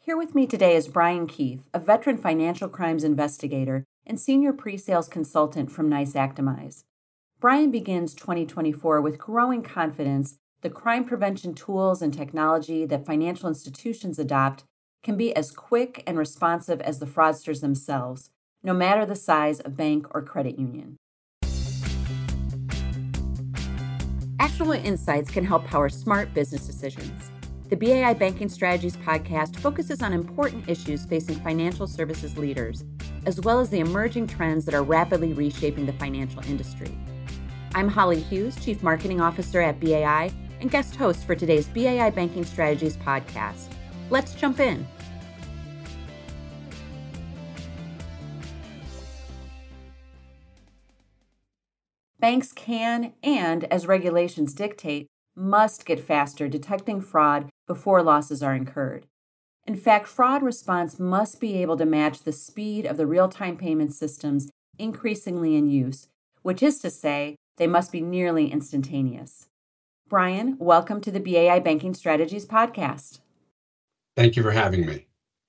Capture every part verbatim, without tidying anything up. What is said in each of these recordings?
Here with me today is Brian Keefe, a veteran financial crimes investigator and senior pre-sales consultant from NICE Actimize. Brian begins twenty twenty-four with growing confidence the crime prevention tools and technology that financial institutions adopt can be as quick and responsive as the fraudsters themselves, no matter the size of bank or credit union. Actionable insights can help power smart business decisions. The B A I Banking Strategies podcast focuses on important issues facing financial services leaders, as well as the emerging trends that are rapidly reshaping the financial industry. I'm Holly Hughes, Chief Marketing Officer at B A I, and guest host for today's B A I Banking Strategies podcast. Let's jump in. Banks can, and as regulations dictate, must get faster detecting fraud before losses are incurred. In fact, fraud response must be able to match the speed of the real-time payment systems increasingly in use, which is to say, they must be nearly instantaneous. Brian, welcome to the B A I Banking Strategies podcast. Thank you for having me.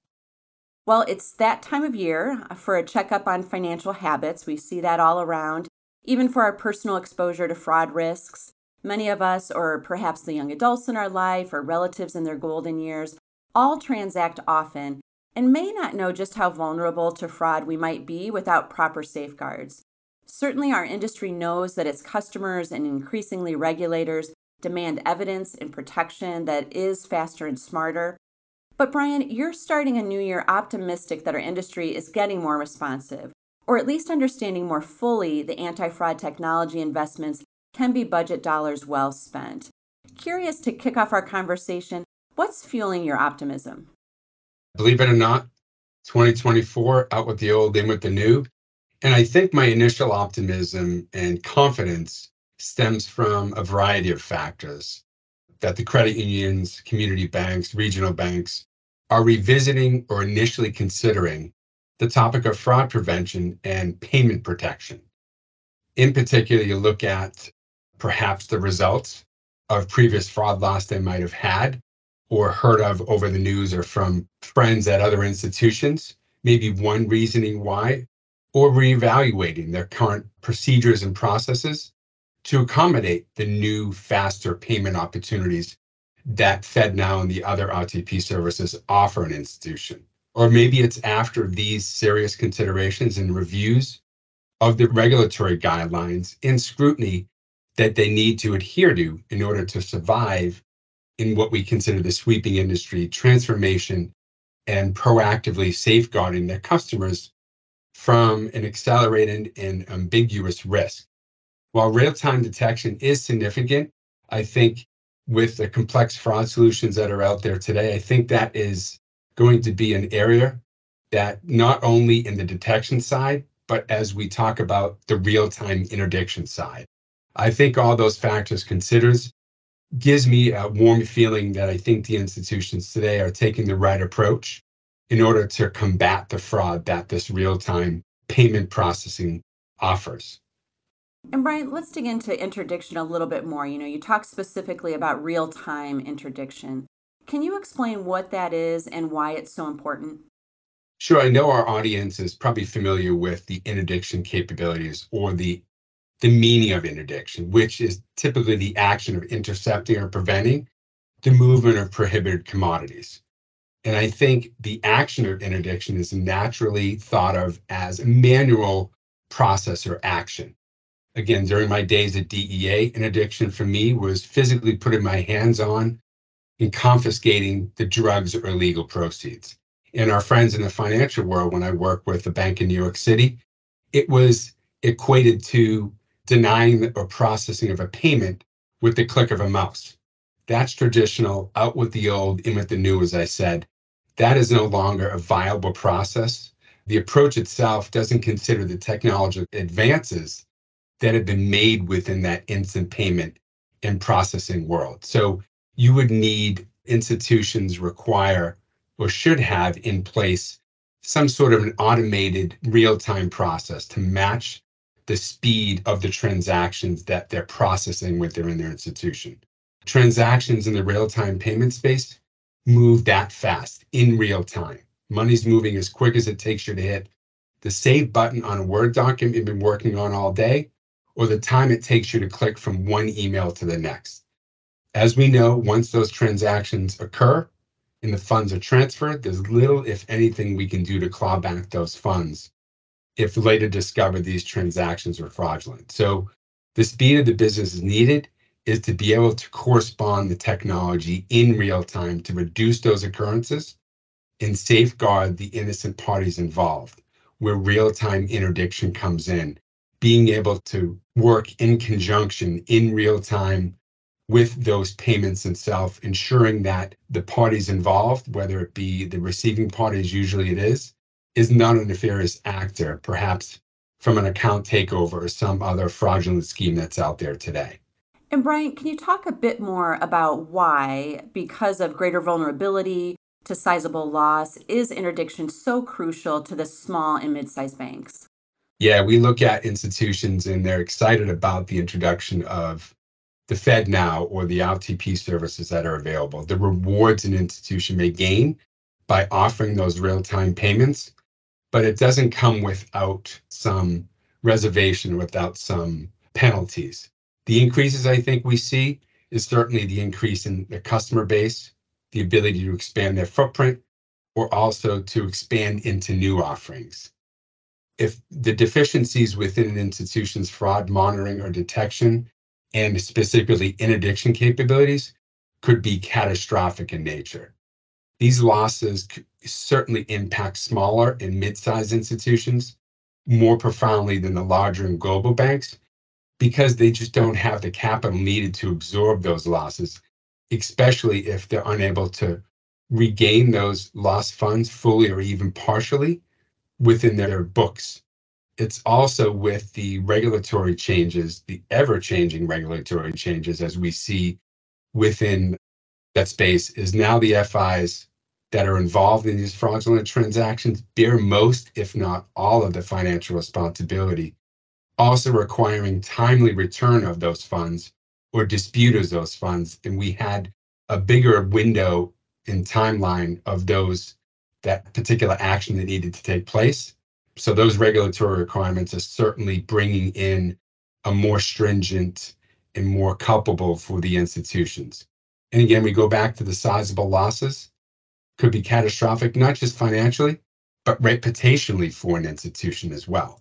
Well, it's that time of year for a checkup on financial habits. We see that all around, even for our personal exposure to fraud risks. Many of us, or perhaps the young adults in our life or relatives in their golden years, all transact often and may not know just how vulnerable to fraud we might be without proper safeguards. Certainly, our industry knows that its customers and increasingly regulators demand evidence and protection that is faster and smarter. But Brian, you're starting a new year optimistic that our industry is getting more responsive, or at least understanding more fully the anti-fraud technology investments can be budget dollars well spent. Curious to kick off our conversation, what's fueling your optimism? Believe it or not, twenty twenty-four, out with the old, in with the new. And I think my initial optimism and confidence stems from a variety of factors that the credit unions, community banks, regional banks are revisiting or initially considering the topic of fraud prevention and payment protection. In particular, you look at perhaps the results of previous fraud loss they might have had or heard of over the news or from friends at other institutions, maybe one reasoning why, or reevaluating their current procedures and processes to accommodate the new, faster payment opportunities that FedNow and the other R T P services offer an institution. Or maybe it's after these serious considerations and reviews of the regulatory guidelines and scrutiny that they need to adhere to in order to survive in what we consider the sweeping industry transformation and proactively safeguarding their customers from an accelerated and ambiguous risk. While real-time detection is significant, I think with the complex fraud solutions that are out there today, I think that is going to be an area that not only in the detection side, but as we talk about the real-time interdiction side, I think all those factors considered gives me a warm feeling that I think the institutions today are taking the right approach in order to combat the fraud that this real-time payment processing offers. And Brian, let's dig into interdiction a little bit more. You know, you talk specifically about real-time interdiction. Can you explain what that is and why it's so important? Sure. I know our audience is probably familiar with the interdiction capabilities or the, the meaning of interdiction, which is typically the action of intercepting or preventing the movement of prohibited commodities. And I think the action of interdiction is naturally thought of as a manual process or action. Again, during my days at D E A, interdiction for me was physically putting my hands on and confiscating the drugs or illegal proceeds. And our friends in the financial world, when I worked with a bank in New York City, it was equated to denying or processing of a payment with the click of a mouse. That's traditional, out with the old, in with the new, as I said. That is no longer a viable process. The approach itself doesn't consider the technological advances that have been made within that instant payment and processing world. So you would need institutions require or should have in place some sort of an automated real-time process to match the speed of the transactions that they're processing within their institution. Transactions in the real-time payment space move that fast in real time. Money's moving as quick as it takes you to hit the save button on a Word document you've been working on all day, or the time it takes you to click from one email to the next. As we know, once those transactions occur and the funds are transferred, there's little, if anything, we can do to claw back those funds if later discovered these transactions were fraudulent. So the speed of the business is needed is to be able to correspond the technology in real time to reduce those occurrences and safeguard the innocent parties involved, where real-time interdiction comes in, being able to work in conjunction in real time with those payments itself, ensuring that the parties involved, whether it be the receiving parties, usually it is, is not a nefarious actor, perhaps from an account takeover or some other fraudulent scheme that's out there today. And Brian, can you talk a bit more about why, because of greater vulnerability to sizable loss, is interdiction so crucial to the small and mid-sized banks? Yeah, we look at institutions and they're excited about the introduction of the FedNow or the R T P services that are available. The rewards an institution may gain by offering those real-time payments, but it doesn't come without some reservation, without some penalties. The increases I think we see is certainly the increase in the customer base, the ability to expand their footprint, or also to expand into new offerings. If the deficiencies within an institution's fraud monitoring or detection, and specifically interdiction capabilities, could be catastrophic in nature. These losses certainly impact smaller and mid-sized institutions more profoundly than the larger and global banks, because they just don't have the capital needed to absorb those losses, especially if they're unable to regain those lost funds fully or even partially within their books. It's also with the regulatory changes, the ever-changing regulatory changes as we see within that space, is now the F Is that are involved in these fraudulent transactions bear most, if not all, of the financial responsibility, also requiring timely return of those funds or dispute of those funds. And we had a bigger window in timeline of those, that particular action that needed to take place. So those regulatory requirements are certainly bringing in a more stringent and more culpable for the institutions. And again, we go back to the sizable losses, could be catastrophic, not just financially, but reputationally for an institution as well.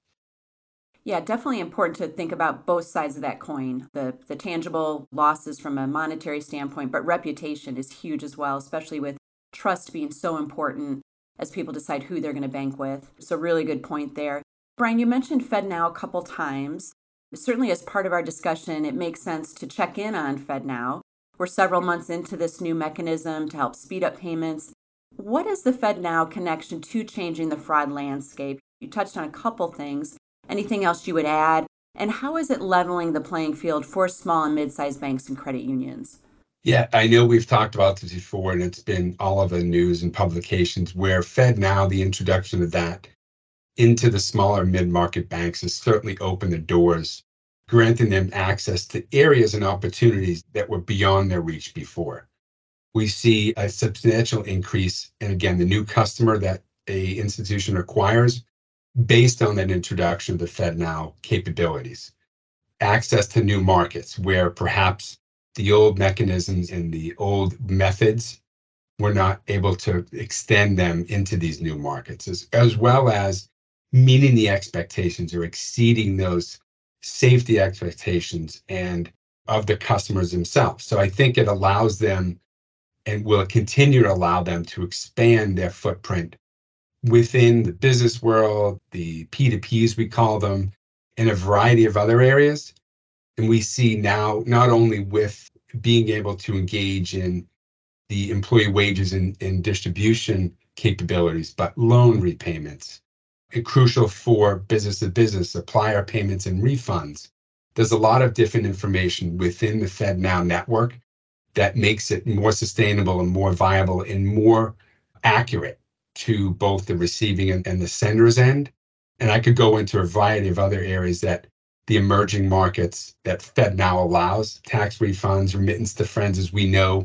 Yeah, definitely important to think about both sides of that coin, the, the tangible losses from a monetary standpoint, but reputation is huge as well, especially with trust being so important as people decide who they're going to bank with. So really good point there. Brian, you mentioned FedNow a couple times. Certainly as part of our discussion, it makes sense to check in on FedNow. We're several months into this new mechanism to help speed up payments. What is the FedNow connection to changing the fraud landscape? You touched on a couple things. Anything else you would add? And how is it leveling the playing field for small and mid-sized banks and credit unions? Yeah, I know we've talked about this before, and it's been all of the news and publications where FedNow, the introduction of that into the smaller mid-market banks, has certainly opened the doors, granting them access to areas and opportunities that were beyond their reach before. We see a substantial increase, and again, the new customer that a institution acquires based on that introduction of the FedNow capabilities. Access to new markets where perhaps the old mechanisms and the old methods were not able to extend them into these new markets, as, as well as meeting the expectations or exceeding those safety expectations and of the customers themselves. So I think it allows them and will continue to allow them to expand their footprint within the business world, the P two Ps we call them, in a variety of other areas. And we see now, not only with being able to engage in the employee wages and, and distribution capabilities, but loan repayments, and crucial for business to business, supplier payments and refunds. There's a lot of different information within the FedNow network that makes it more sustainable and more viable and more accurate to both the receiving and, and the sender's end. And I could go into a variety of other areas that the emerging markets that FedNow allows, tax refunds, remittance to friends, as we know,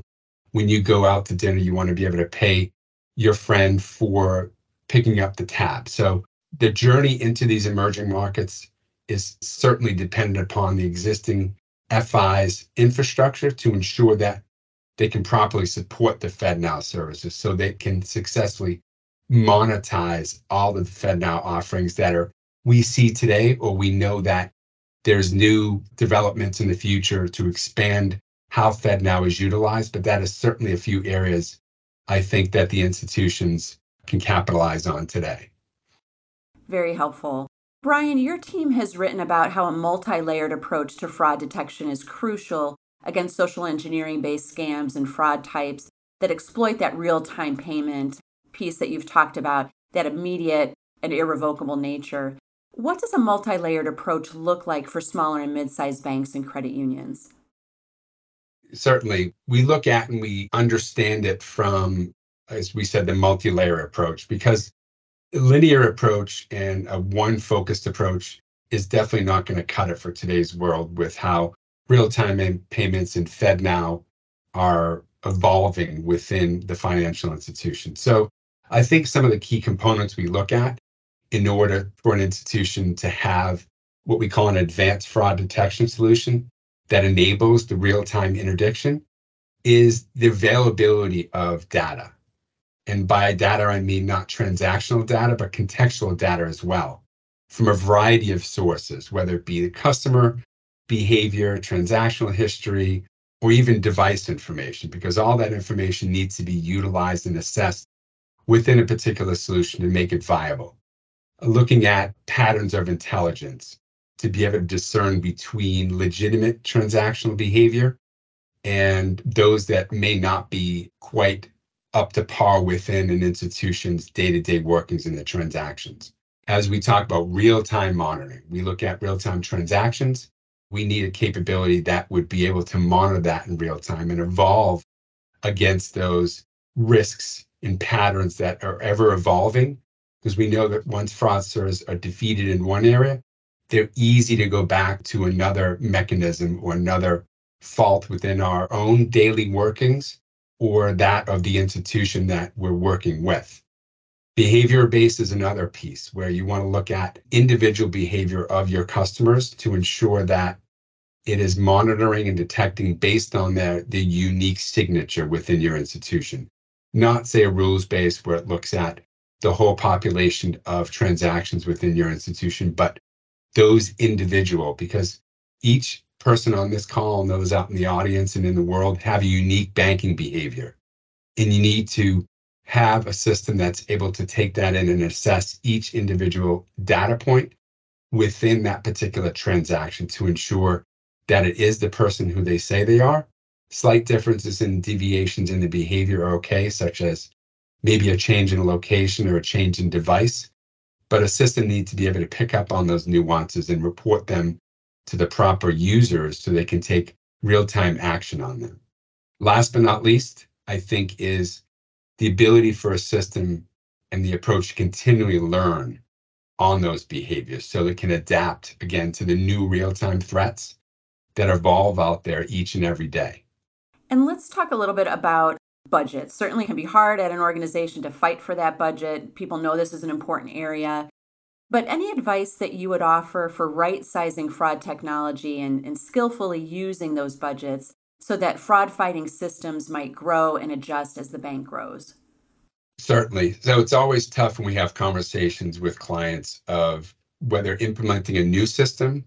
when you go out to dinner, you want to be able to pay your friend for picking up the tab. So the journey into these emerging markets is certainly dependent upon the existing F I's infrastructure to ensure that they can properly support the FedNow services so they can successfully monetize all of the FedNow offerings that are we see today, or we know that there's new developments in the future to expand how FedNow is utilized, but that is certainly a few areas I think that the institutions can capitalize on today. Very helpful. Brian, your team has written about how a multi-layered approach to fraud detection is crucial against social engineering-based scams and fraud types that exploit that real-time payment piece that you've talked about, that immediate and irrevocable nature. What does a multi-layered approach look like for smaller and mid-sized banks and credit unions? Certainly, we look at and we understand it from, as we said, the multi-layer approach, because a linear approach and a one-focused approach is definitely not going to cut it for today's world with how real-time payments and FedNow are evolving within the financial institution. So I think some of the key components we look at in order for an institution to have what we call an advanced fraud detection solution that enables the real-time interdiction is the availability of data. And by data, I mean not transactional data, but contextual data as well, from a variety of sources, whether it be the customer behavior, transactional history, or even device information, because all that information needs to be utilized and assessed within a particular solution to make it viable. Looking at patterns of intelligence to be able to discern between legitimate transactional behavior and those that may not be quite up to par within an institution's day-to-day workings in the transactions. As we talk about real-time monitoring, we look at real-time transactions. We need a capability that would be able to monitor that in real time and evolve against those risks and patterns that are ever evolving, because we know that once fraudsters are defeated in one area, they're easy to go back to another mechanism or another fault within our own daily workings or that of the institution that we're working with. Behavior based is another piece where you want to look at individual behavior of your customers to ensure that it is monitoring and detecting based on their, their unique signature within your institution. Not say a rules based where it looks at the whole population of transactions within your institution, but those individual, because each person on this call and those out in the audience and in the world have a unique banking behavior. And you need to have a system that's able to take that in and assess each individual data point within that particular transaction to ensure that it is the person who they say they are. Slight differences in deviations in the behavior are okay, such as maybe a change in location or a change in device, but a system needs to be able to pick up on those nuances and report them to the proper users so they can take real-time action on them. Last but not least, I think, is the ability for a system and the approach to continually learn on those behaviors so it can adapt again to the new real-time threats that evolve out there each and every day. And let's talk a little bit about budget. Certainly can be hard at an organization to fight for that budget. People know this is an important area. But any advice that you would offer for right-sizing fraud technology and, and skillfully using those budgets so that fraud-fighting systems might grow and adjust as the bank grows? Certainly. So it's always tough when we have conversations with clients of whether implementing a new system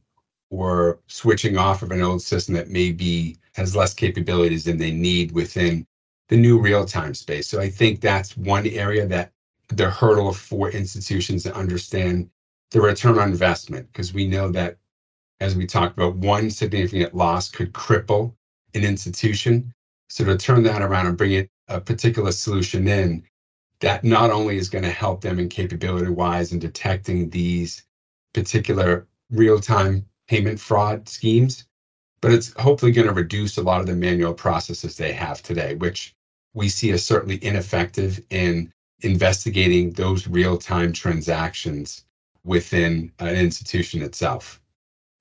or switching off of an old system that maybe has less capabilities than they need within the new real-time space. So I think that's one area that the hurdle for institutions to understand the return on investment, because we know that, as we talked about, one significant loss could cripple an institution. So to turn that around and bring it a particular solution in that not only is going to help them in capability-wise in detecting these particular real-time payment fraud schemes, but it's hopefully going to reduce a lot of the manual processes they have today, which we see as certainly ineffective in investigating those real-time transactions within an institution itself.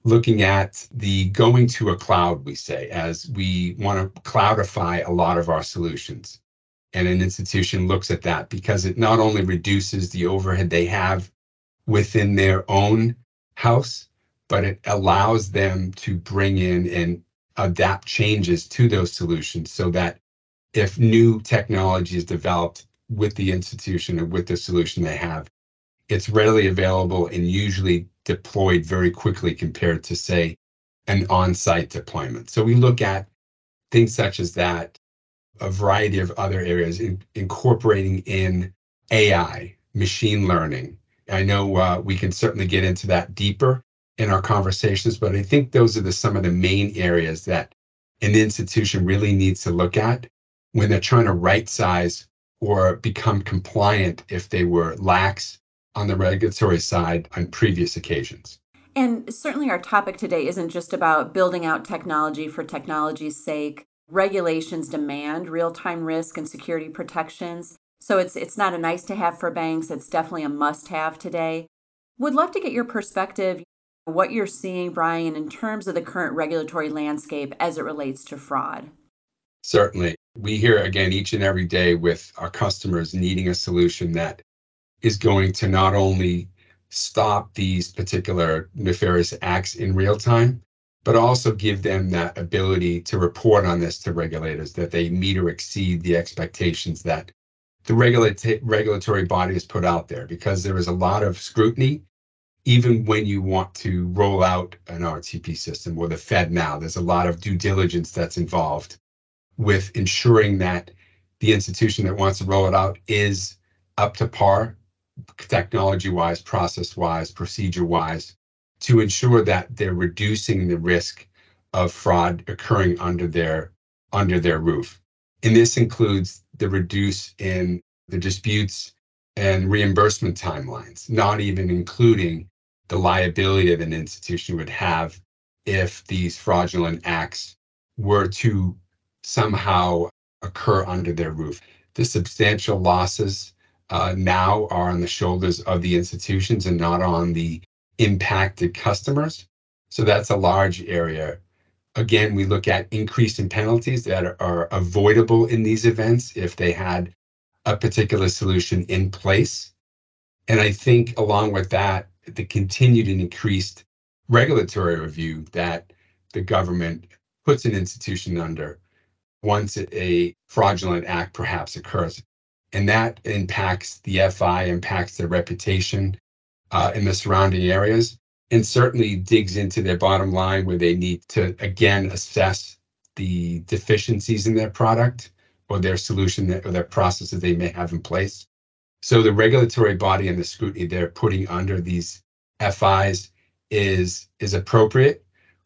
looking at the going to a cloud, we say, as we want to cloudify a lot of our solutions. And an institution looks at that because it not only reduces the overhead they have within their own house, but it allows them to bring in and adapt changes to those solutions so that if new technology is developed with the institution or with the solution they have, it's readily available and usually deployed very quickly compared to, say, an on-site deployment. So we look at things such as that, a variety of other areas, in, incorporating in A I, machine learning. I know uh, we can certainly get into that deeper in our conversations, but I think those are the, some of the main areas that an institution really needs to look at when they're trying to right size or become compliant if they were lax on the regulatory side on previous occasions. And certainly our topic today isn't just about building out technology for technology's sake. Regulations demand real-time risk and security protections. So it's it's not a nice to have for banks, it's definitely a must have today. Would love to get your perspective, what you're seeing, Brian, in terms of the current regulatory landscape as it relates to fraud. Certainly. We hear again each and every day with our customers needing a solution that is going to not only stop these particular nefarious acts in real time, but also give them that ability to report on this to regulators, that they meet or exceed the expectations that the regulata- regulatory body has put out there, because there is a lot of scrutiny, even when you want to roll out an R T P system or the Fed now. There's a lot of due diligence that's involved with ensuring that the institution that wants to roll it out is up to par, technology-wise, process-wise, procedure-wise, to ensure that they're reducing the risk of fraud occurring under their under their roof. And this includes the reduce in the disputes and reimbursement timelines, not even including the liability that an institution would have if these fraudulent acts were to somehow occur under their roof. The substantial losses uh, now are on the shoulders of the institutions and not on the impacted customers. So that's a large area. Again, we look at increase in penalties that are, are avoidable in these events if they had a particular solution in place. And I think along with that, the continued and increased regulatory review that the government puts an institution under once a fraudulent act perhaps occurs. And that impacts the F I, impacts their reputation uh, in the surrounding areas, and certainly digs into their bottom line where they need to, again, assess the deficiencies in their product or their solution that, or their processes they may have in place. So the regulatory body and the scrutiny they're putting under these F Is is, is appropriate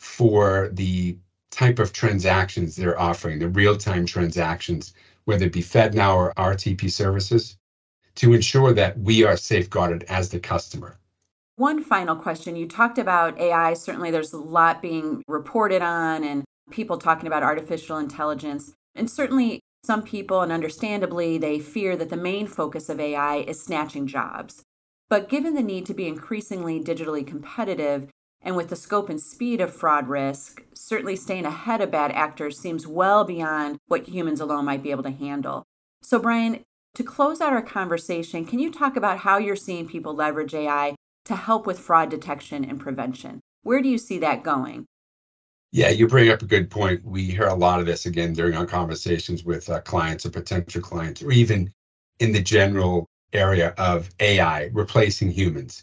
for the type of transactions they're offering, the real-time transactions, whether it be FedNow or R T P services, to ensure that we are safeguarded as the customer. One final question. You talked about A I. Certainly there's a lot being reported on and people talking about artificial intelligence. And certainly some people, and understandably, they fear that the main focus of A I is snatching jobs. But given the need to be increasingly digitally competitive, and with the scope and speed of fraud risk, certainly staying ahead of bad actors seems well beyond what humans alone might be able to handle. So Brian, to close out our conversation, can you talk about how you're seeing people leverage A I to help with fraud detection and prevention? Where do you see that going? Yeah, you bring up a good point. We hear a lot of this again during our conversations with uh, clients or potential clients, or even in the general area of A I replacing humans.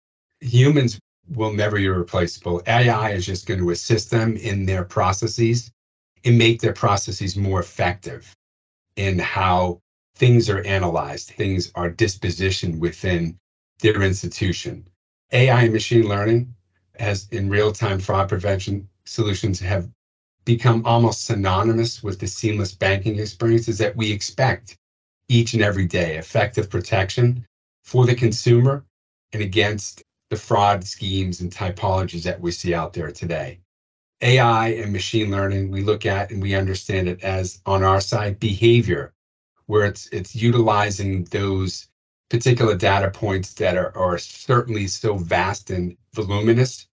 Humans will never be replaceable. A I is just going to assist them in their processes and make their processes more effective in how things are analyzed, things are dispositioned within their institution. A I and machine learning as in real-time fraud prevention solutions have become almost synonymous with the seamless banking experiences that we expect each and every day, effective protection for the consumer and against the fraud schemes and typologies that we see out there today. A I and machine learning, we look at and we understand it as, on our side, behavior, where it's it's utilizing those particular data points that are, are certainly so vast and voluminous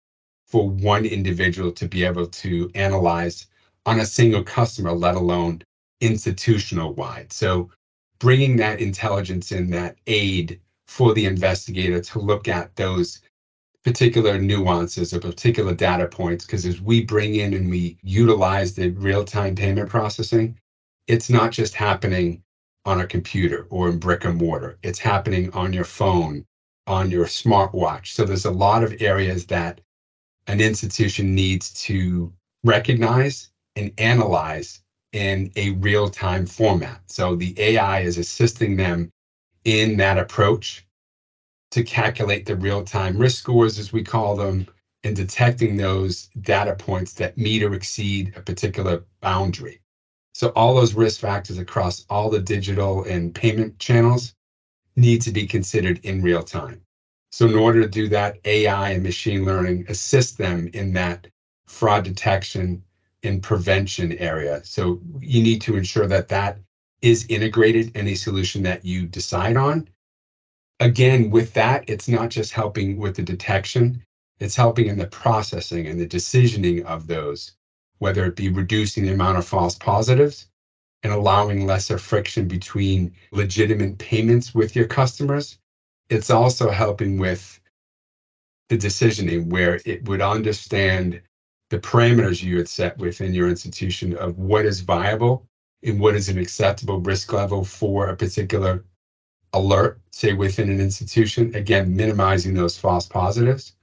for one individual to be able to analyze on a single customer, let alone institutional wide. So bringing that intelligence in, that aid for the investigator to look at those particular nuances or particular data points, because as we bring in and we utilize the real-time payment processing, it's not just happening on a computer or in brick and mortar. It's happening on your phone, on your smartwatch. So there's a lot of areas that an institution needs to recognize and analyze in a real-time format. So the A I is assisting them in that approach to calculate the real-time risk scores, as we call them, and detecting those data points that meet or exceed a particular boundary. So all those risk factors across all the digital and payment channels need to be considered in real time. So in order to do that, A I and machine learning assist them in that fraud detection and prevention area. So you need to ensure that that is integrated in a solution that you decide on. Again, with that, it's not just helping with the detection, it's helping in the processing and the decisioning of those, whether it be reducing the amount of false positives and allowing lesser friction between legitimate payments with your customers. It's also helping with the decisioning, where it would understand the parameters you had set within your institution of what is viable and what is an acceptable risk level for a particular alert, say within an institution, again, minimizing those false positives.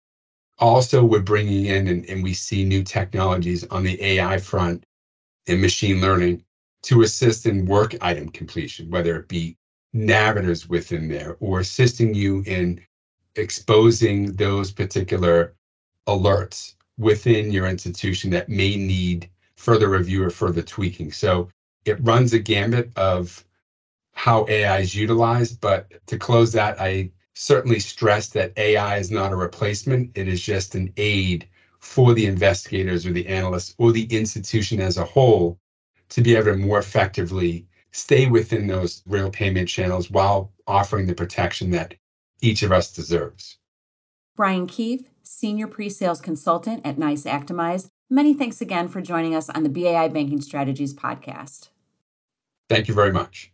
Also, we're bringing in, and, and we see new technologies on the A I front and machine learning to assist in work item completion, whether it be narratives within there or assisting you in exposing those particular alerts within your institution that may need further review or further tweaking. So it runs a gambit of how A I is utilized, but to close that, I certainly stress that A I is not a replacement. It is just an aid for the investigators or the analysts or the institution as a whole to be able to more effectively stay within those real payment channels while offering the protection that each of us deserves. Brian Keefe, Senior Pre-Sales Consultant at NICE Actimize, many thanks again for joining us on the B A I Banking Strategies podcast. Thank you very much.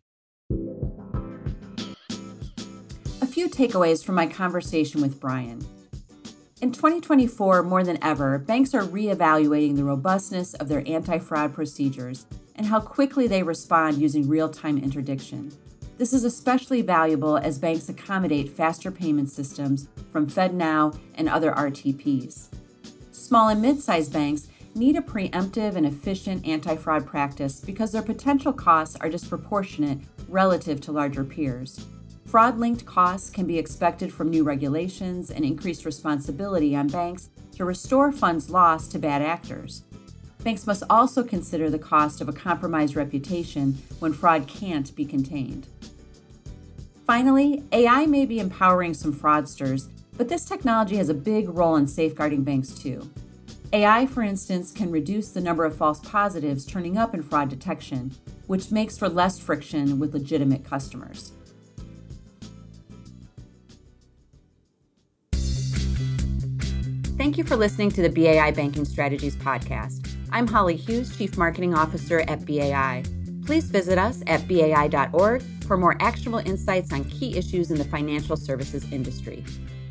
A few takeaways from my conversation with Brian. In twenty twenty-four, more than ever, banks are reevaluating the robustness of their anti-fraud procedures and how quickly they respond using real-time interdiction. This is especially valuable as banks accommodate faster payment systems from FedNow and other R T Ps. Small and mid-sized banks need a preemptive and efficient anti-fraud practice because their potential costs are disproportionate relative to larger peers. Fraud-linked costs can be expected from new regulations and increased responsibility on banks to restore funds lost to bad actors. Banks must also consider the cost of a compromised reputation when fraud can't be contained. Finally, A I may be empowering some fraudsters, but this technology has a big role in safeguarding banks too. A I, for instance, can reduce the number of false positives turning up in fraud detection, which makes for less friction with legitimate customers. Thank you for listening to the B A I Banking Strategies podcast. I'm Holly Hughes, Chief Marketing Officer at B A I. Please visit us at B A I dot org for more actionable insights on key issues in the financial services industry.